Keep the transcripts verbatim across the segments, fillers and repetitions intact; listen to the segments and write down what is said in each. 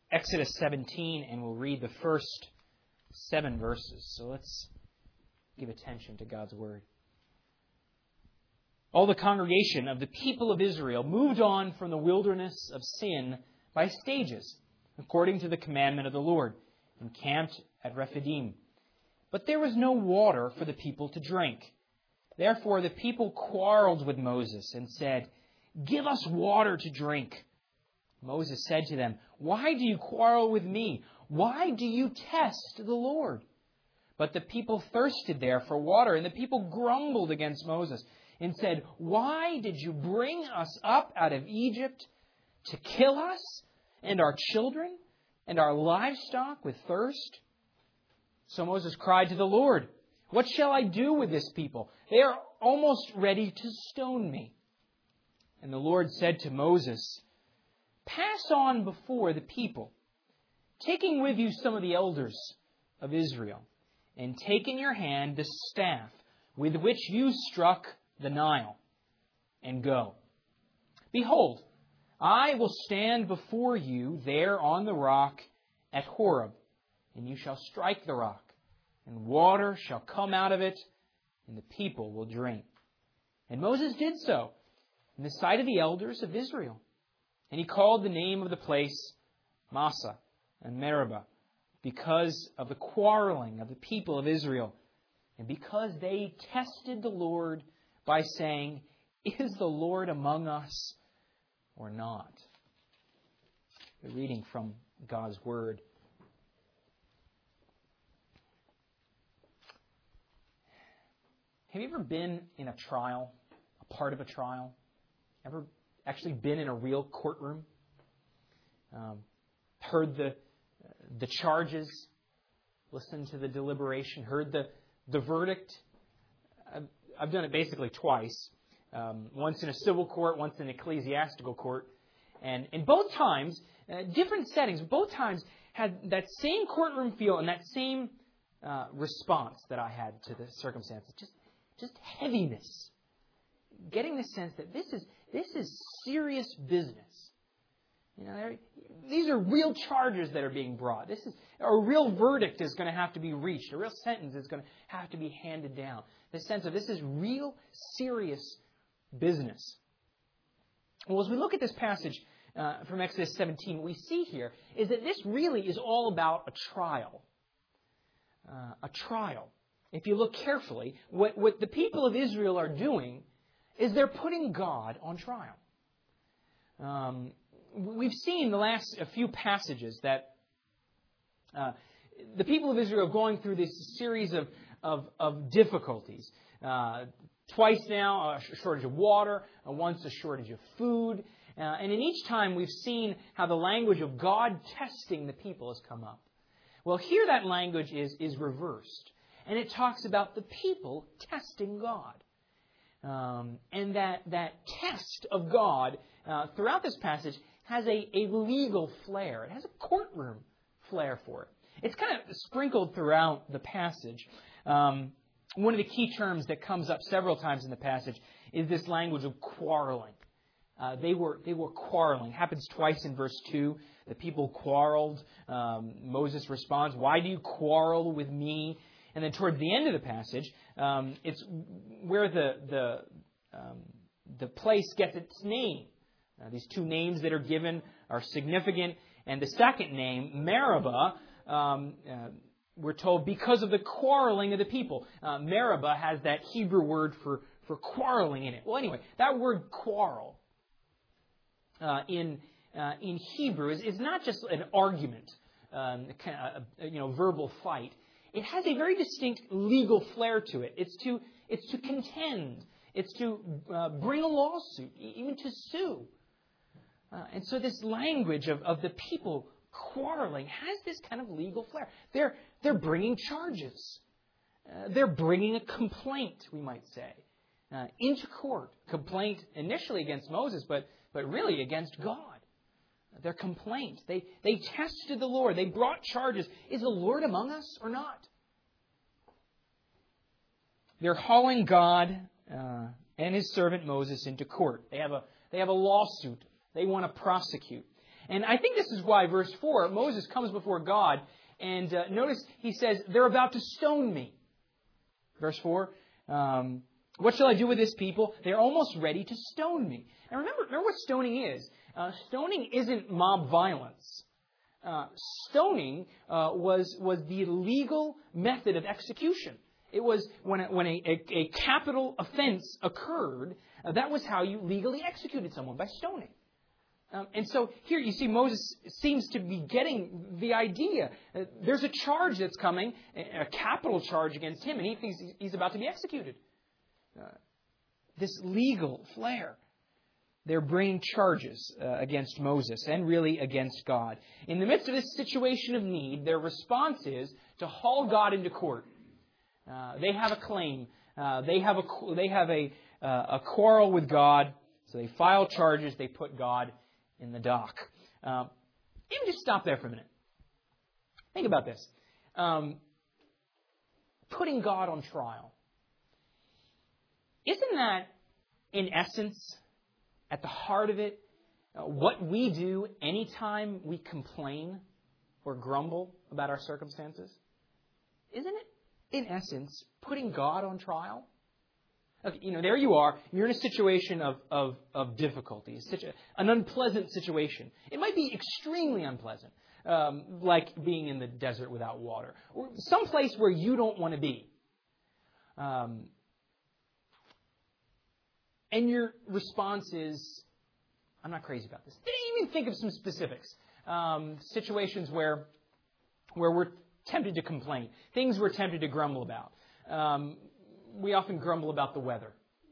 Exodus seventeen, and we'll read the first seven verses. So let's give attention to God's Word. All the congregation of the people of Israel moved on from the wilderness of Sin by stages, according to the commandment of the Lord, and camped at Rephidim. But there was no water for the people to drink. Therefore the people quarreled with Moses and said, "Give us water to drink." Moses said to them, "Why do you quarrel with me? Why do you test the Lord?" But the people thirsted there for water, and the people grumbled against Moses and said, "Why did you bring us up out of Egypt to kill us and our children and our livestock with thirst?" So Moses cried to the Lord, "What shall I do with this people? They are almost ready to stone me." And the Lord said to Moses, "Pass on before the people, taking with you some of the elders of Israel, and take in your hand the staff with which you struck the Nile, and go. Behold, I will stand before you there on the rock at Horeb, and you shall strike the rock, and water shall come out of it, and the people will drink." And Moses did so in the sight of the elders of Israel. And he called the name of the place Massah and Meribah, because of the quarreling of the people of Israel, and because they tested the Lord by saying, "Is the Lord among us or not?" We're reading from God's Word. Have you ever been in a trial, a part of a trial? Ever actually been in a real courtroom? Um, heard the the charges, listened to the deliberation, heard the, the verdict? I've, I've done it basically twice. Um, once in a civil court, once in an ecclesiastical court. And in both times, uh, different settings, both times had that same courtroom feel and that same uh, response that I had to the circumstances. Just just heaviness. Getting the sense that this is this is serious business. You know, these are real charges that are being brought. This is a real verdict is going to have to be reached. A real sentence is going to have to be handed down. The sense of this is real, serious business. Well, as we look at this passage uh, from Exodus seventeen, what we see here is that this really is all about a trial. Uh, a trial. If you look carefully, what, what the people of Israel are doing is they're putting God on trial. Um, we've seen the last a few passages that uh, the people of Israel are going through this series of, of, of difficulties. Uh, twice now, a shortage of water, uh, once a shortage of food. Uh, and in each time we've seen how the language of God testing the people has come up. Well, here that language is, is reversed. And it talks about the people testing God. Um, and that, that test of God uh, throughout this passage has a, a legal flair. It has a courtroom flair for it. It's kind of sprinkled throughout the passage. Um, one of the key terms that comes up several times in the passage is this language of quarreling. Uh, they were they were quarreling. It happens twice in verse two. The people quarreled. Um, Moses responds, "Why do you quarrel with me?" And then towards the end of the passage, um, it's where the the um, the place gets its name. Uh, these two names that are given are significant. And the second name, Meribah, um, uh, we're told because of the quarreling of the people. Uh, Meribah has that Hebrew word for, for quarreling in it. Well, anyway, that word quarrel uh, in uh, in Hebrew is, is not just an argument, um, a, a, you know, verbal fight. It has a very distinct legal flair to it. It's to it's to contend. It's to uh, bring a lawsuit, even to sue. Uh, and so this language of, of the people quarreling has this kind of legal flair. They're they're bringing charges. Uh, they're bringing a complaint, we might say, uh, into court. Complaint initially against Moses, but but really against God. Their complaint. They they tested the Lord. They brought charges. Is the Lord among us or not? They're hauling God uh, and His servant Moses into court. They have a they have a lawsuit. They want to prosecute. And I think this is why, verse four, Moses comes before God, and uh, notice he says, they're about to stone me. Verse four, um, what shall I do with this people? They're almost ready to stone me. And remember, remember what stoning is. Uh, stoning isn't mob violence. Uh, stoning uh, was was the legal method of execution. It was when a, when a, a, a capital offense occurred, uh, that was how you legally executed someone, by stoning. Um, and so here you see Moses seems to be getting the idea. Uh, there's a charge that's coming, a, a capital charge against him, and he thinks he's about to be executed. Uh, this legal flair. They're bringing charges uh, against Moses and really against God. In the midst of this situation of need, their response is to haul God into court. Uh, they have a claim. Uh, they have a they have a uh, a quarrel with God, so they file charges. They put God in the dock. Uh, let me just stop there for a minute. Think about this: um, putting God on trial. Isn't that, in essence, at the heart of it, uh, what we do anytime we complain or grumble about our circumstances? Isn't it, in essence, putting God on trial? Okay, you know, there you are. You're in a situation of, of, of difficulty, such a, an unpleasant situation. It might be extremely unpleasant, um, like being in the desert without water, or someplace where you don't want to be. Um, And your response is, I'm not crazy about this. Even think of some specifics. Um, situations where, where we're tempted to complain. Things we're tempted to grumble about. Um, we often grumble about the weather.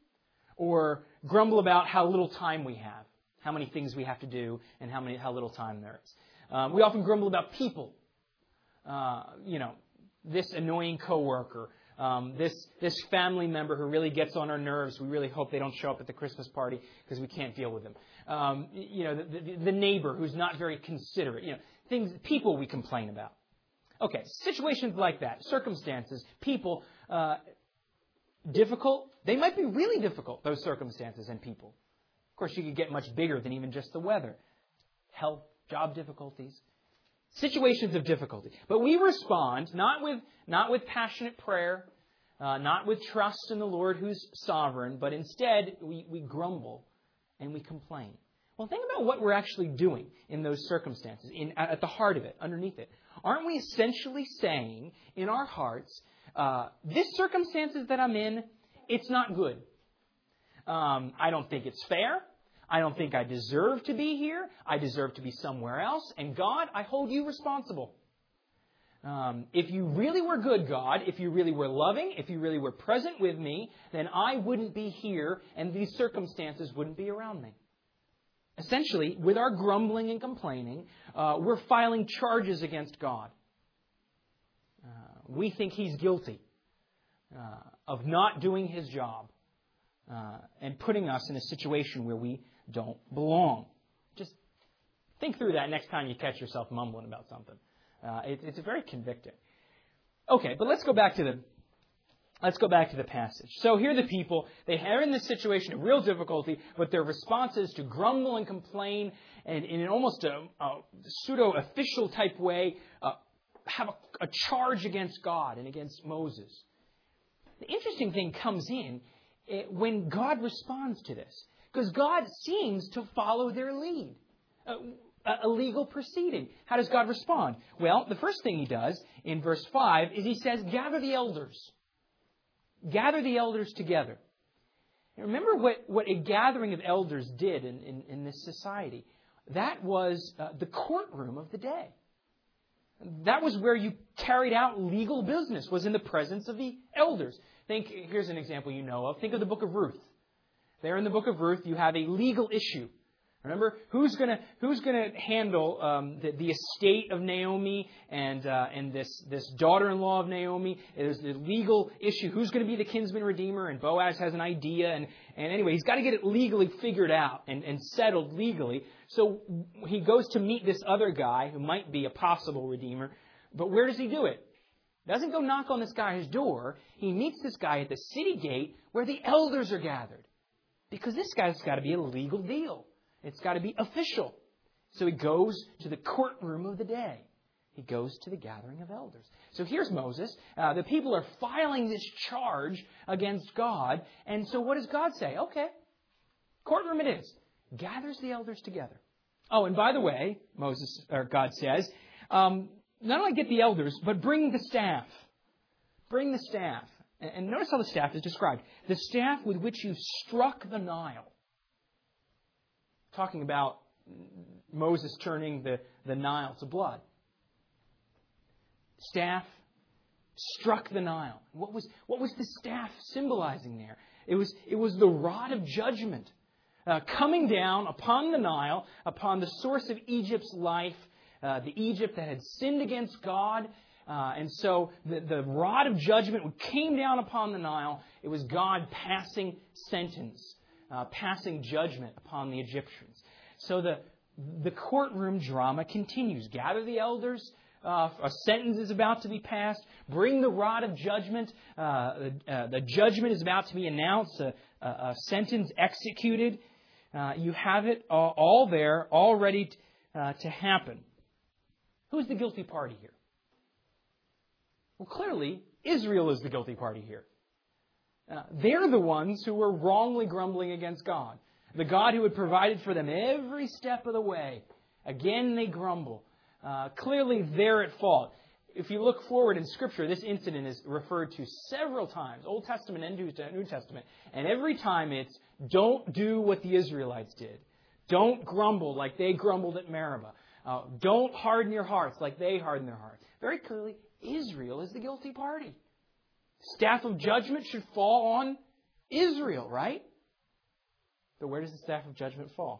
Or grumble about how little time we have. How many things we have to do and how many how little time there is. Um, we often grumble about people. Uh, you know, this annoying coworker. Um, this this family member who really gets on our nerves. We really hope they don't show up at the Christmas party because we can't deal with them. Um, you know, the, the, the neighbor who's not very considerate. You know, things, people we complain about. Okay, situations like that, circumstances, people, uh, difficult. They might be really difficult, those circumstances and people. Of course, you could get much bigger than even just the weather. Health, job difficulties. Situations of difficulty. But we respond not with not with passionate prayer, uh, not with trust in the Lord who's sovereign, but instead we, we grumble and we complain. Well, think about what we're actually doing in those circumstances, in, at the heart of it, underneath it. Aren't we essentially saying in our hearts, uh, this circumstances that I'm in, it's not good. Um, I don't think it's fair. I don't think I deserve to be here. I deserve to be somewhere else. And God, I hold you responsible. Um, if you really were good, God, if you really were loving, if you really were present with me, then I wouldn't be here and these circumstances wouldn't be around me. Essentially, with our grumbling and complaining, uh, we're filing charges against God. Uh, we think He's guilty uh, of not doing His job uh, and putting us in a situation where we don't belong. Just think through that next time you catch yourself mumbling about something. Uh, it, it's very convicting. Okay, but let's go back to the let's go back to the passage. So here are the people. They are in this situation of real difficulty, but their response is to grumble and complain, and in an almost a, a pseudo-official type way, uh, have a, a charge against God and against Moses. The interesting thing comes in uh, when God responds to this. Because God seems to follow their lead. A, a legal proceeding. How does God respond? Well, the first thing He does in verse five is He says, gather the elders. Gather the elders together. Remember what, what a gathering of elders did in, in, in this society. That was uh, the courtroom of the day. That was where you carried out legal business, was in the presence of the elders. Think, here's an example you know of. Think of the book of Ruth. There in the book of Ruth, you have a legal issue. Remember, who's going to who's going to handle um, the, the estate of Naomi and uh, and this this daughter-in-law of Naomi? There's the legal issue. Who's going to be the kinsman redeemer? And Boaz has an idea, and and anyway, he's got to get it legally figured out and, and settled legally. So he goes to meet this other guy who might be a possible redeemer. But where does he do it? Doesn't go knock on this guy's door. He meets this guy at the city gate where the elders are gathered. Because this guy's got to be a legal deal. It's got to be official. So he goes to the courtroom of the day. He goes to the gathering of elders. So here's Moses. Uh, the people are filing this charge against God. And so what does God say? Okay, courtroom it is. Gathers the elders together. Oh, and by the way, Moses or God says, um, not only get the elders, but bring the staff. Bring the staff. And, and notice how the staff is described. The staff with which you struck the Nile. Talking about Moses turning the, the Nile to blood. Staff struck the Nile. What was, what was the staff symbolizing there? It was, it was the rod of judgment uh, coming down upon the Nile, upon the source of Egypt's life, uh, the Egypt that had sinned against God. Uh, and so the, the rod of judgment came down upon the Nile. It was God passing sentence, uh, passing judgment upon the Egyptians. So the, the courtroom drama continues. Gather the elders. Uh, a sentence is about to be passed. Bring the rod of judgment. Uh, uh, the judgment is about to be announced. A, a, a sentence executed. Uh, you have it all, all there, all ready t- uh, to happen. Who's the guilty party here? Well, clearly, Israel is the guilty party here. Uh, they're the ones who were wrongly grumbling against God. The God who had provided for them every step of the way. Again, they grumble. Uh, clearly, they're at fault. If you look forward in Scripture, this incident is referred to several times, Old Testament and New Testament. And every time it's, don't do what the Israelites did. Don't grumble like they grumbled at Meribah. Uh, don't harden your hearts like they hardened their hearts. Very clearly, Israel is the guilty party. Staff of judgment should fall on Israel, right? But where does the staff of judgment fall?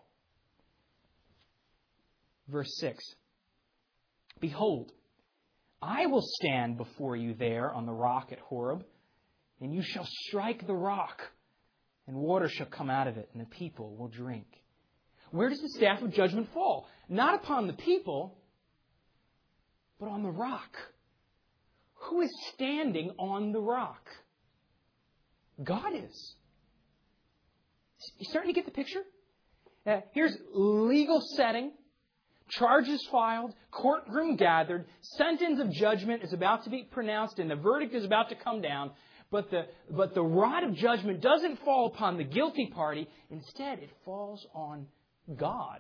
Verse six. Behold, I will stand before you there on the rock at Horeb, and you shall strike the rock, and water shall come out of it, and the people will drink. Where does the staff of judgment fall? Not upon the people, but on the rock. Who is standing on the rock? God is. You starting to get the picture? Uh, here's legal setting. Charges filed, courtroom gathered, sentence of judgment is about to be pronounced, and the verdict is about to come down. But the, but the rod of judgment doesn't fall upon the guilty party. Instead, it falls on God.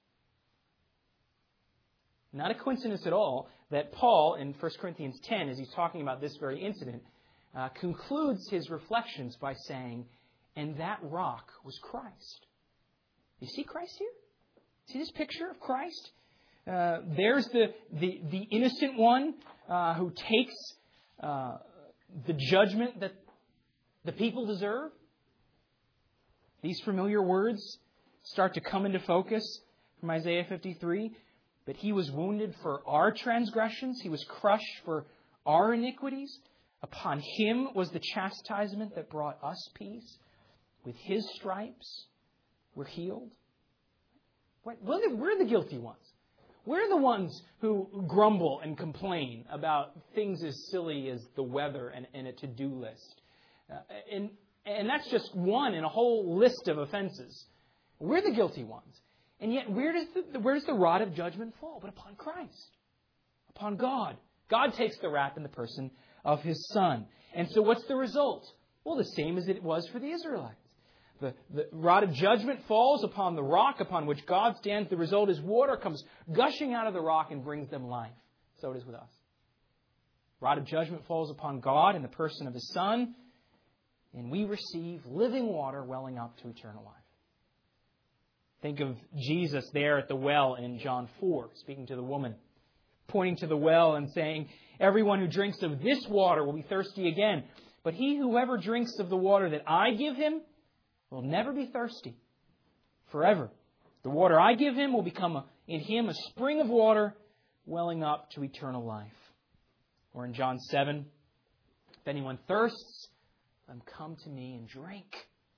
Not a coincidence at all that Paul, in First Corinthians ten, as he's talking about this very incident, uh, concludes his reflections by saying, and that rock was Christ. You see Christ here? See this picture of Christ? Uh, there's the, the, the innocent one uh, who takes uh, the judgment that the people deserve. These familiar words start to come into focus from Isaiah fifty-three. But He was wounded for our transgressions. He was crushed for our iniquities. Upon Him was the chastisement that brought us peace. With His stripes, we're healed. We're the guilty ones. We're the ones who grumble and complain about things as silly as the weather and, and a to-do list. Uh, and, and that's just one in a whole list of offenses. We're the guilty ones. And yet, where does the, where does the rod of judgment fall? But upon Christ. Upon God. God takes the rap in the person of His Son. And so what's the result? Well, the same as it was for the Israelites. The, the rod of judgment falls upon the rock upon which God stands. The result is water comes gushing out of the rock and brings them life. So it is with us. Rod of judgment falls upon God in the person of His Son, and we receive living water welling up to eternal life. Think of Jesus there at the well in John four, speaking to the woman, pointing to the well and saying, everyone who drinks of this water will be thirsty again. But he who ever drinks of the water that I give him will never be thirsty forever. The water I give him will become a, in him a spring of water welling up to eternal life. Or in John seven, if anyone thirsts, let him come to me and drink.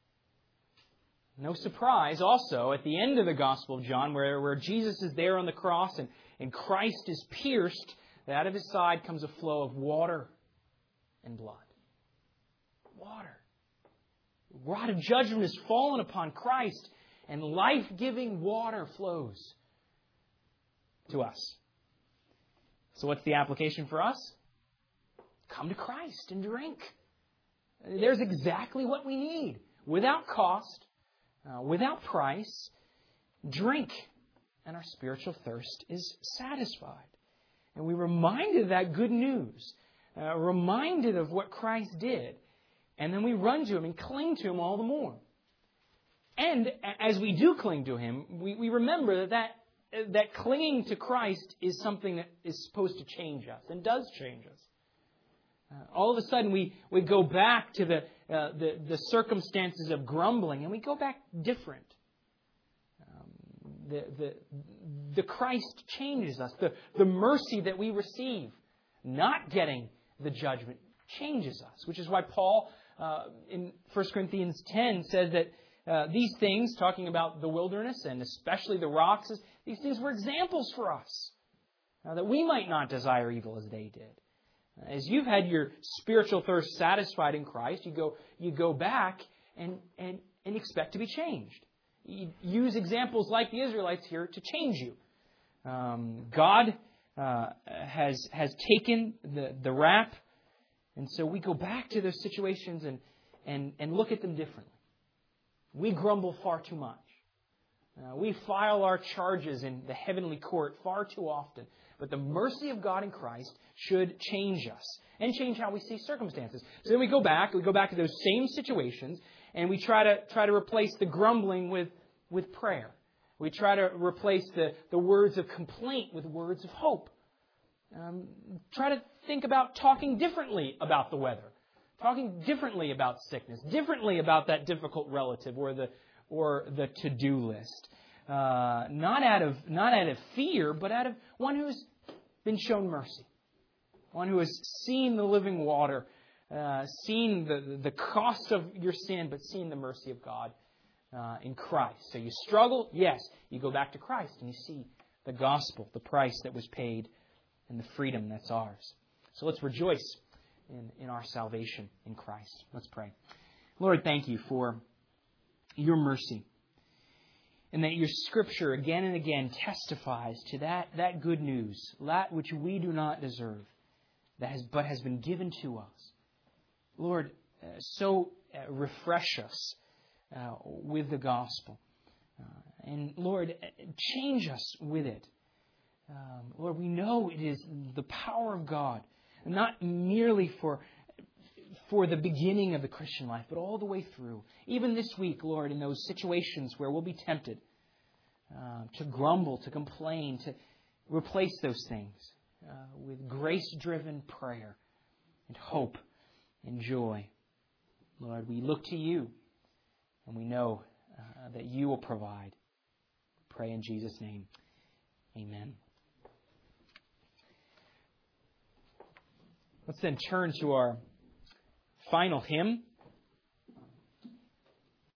No surprise also at the end of the Gospel of John where, where Jesus is there on the cross and, and Christ is pierced, that out of His side comes a flow of water and blood. Water. The rod of judgment has fallen upon Christ, and life-giving water flows to us. So what's the application for us? Come to Christ and drink. There's exactly what we need. Without cost, uh, without price, drink. And our spiritual thirst is satisfied. And we're reminded of that good news. Uh, reminded of what Christ did. And then we run to Him and cling to Him all the more. And as we do cling to Him, we, we remember that, that that clinging to Christ is something that is supposed to change us and does change us. Uh, all of a sudden, we, we go back to the, uh, the the circumstances of grumbling, and we go back different. Um, the, the, the Christ changes us. The, the mercy that we receive, not getting the judgment, changes us. Which is why Paul, uh, in First Corinthians ten, says that uh, these things, talking about the wilderness and especially the rocks, these things were examples for us, uh, that we might not desire evil as they did. As you've had your spiritual thirst satisfied in Christ, you go you go back and, and, and expect to be changed. You use examples like the Israelites here to change you. Um, God uh, has has taken the, the rap, and so we go back to those situations and, and, and look at them differently. We grumble far too much. Uh, we file our charges in the heavenly court far too often. But the mercy of God in Christ should change us and change how we see circumstances. So then we go back, we go back to those same situations, and we try to try to replace the grumbling with, with prayer. We try to replace the, the words of complaint with words of hope. Um, try to think about talking differently about the weather, talking differently about sickness, differently about that difficult relative or the or the to-do list. Uh, not out of not out of fear, but out of one who's been shown mercy. One who has seen the living water, uh, seen the, the cost of your sin, but seen the mercy of God uh, in Christ. So you struggle, yes, you go back to Christ and you see the gospel, the price that was paid, and the freedom that's ours. So let's rejoice in, in our salvation in Christ. Let's pray. Lord, thank you for your mercy. And that your Scripture again and again testifies to that, that good news, that which we do not deserve, that has but has been given to us. Lord, uh, so uh, refresh us uh, with the gospel. Uh, and Lord, change us with it. Um, Lord, we know it is the power of God, not merely for for the beginning of the Christian life, but all the way through. Even this week, Lord, in those situations where we'll be tempted uh, to grumble, to complain, to replace those things uh, with grace-driven prayer and hope and joy. Lord, we look to you and we know uh, that you will provide. Pray in Jesus' name. Amen. Let's then turn to our final hymn.